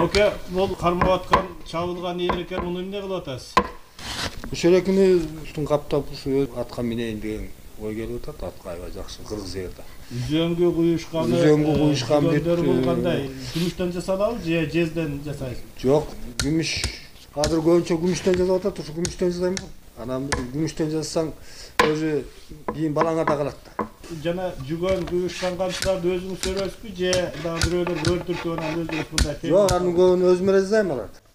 Oke, bol karma atkан, çabılgan yer eкен, onu эмне кылып атасыз? Ошерекini устун каптап атка минейин деген ой келип атат. Атка аябай жакшы кыргыз жерде. Үзөңгө куюшканы, үзөңдөр болгандай, күмүштөн жасалабы же жезден жасайсыз? Жок, күмүш. Азыр көбүнчө күмүштөн жасап атат, ушу күмүштөн жасайм. Анан күмүштөн жасасаң өзү кийин балаңа да калат да. Жана жүгөн куюшкан камчыларды өзүңүз өрөсүзбү же дагы бирөөлөр өртүртүп анан өзүңүз мындай? Жок, анын көбүн өзүм жасайм аларды.